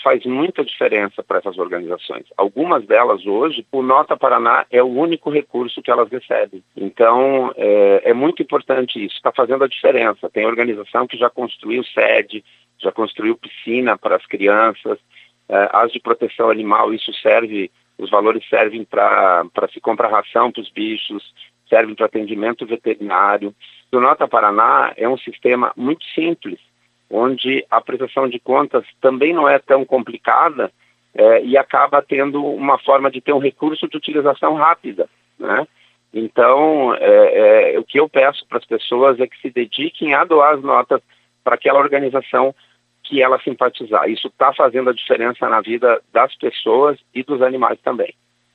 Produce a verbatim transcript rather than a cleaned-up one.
faz muita diferença para essas organizações. Algumas delas hoje, o Nota Paraná é o único recurso que elas recebem. Então, é, é muito importante isso, está fazendo a diferença. Tem organização que já construiu sede, já construiu piscina para as crianças, é, as de proteção animal, isso serve, os valores servem para para se comprar ração para os bichos, servem para atendimento veterinário. O Nota Paraná é um sistema muito simples, onde a prestação de contas também não é tão complicada é, e acaba tendo uma forma de ter um recurso de utilização rápida, né? Então, é, é, o que eu peço para as pessoas é que se dediquem a doar as notas para aquela organização que ela simpatizar. Isso está fazendo a diferença na vida das pessoas e dos animais também.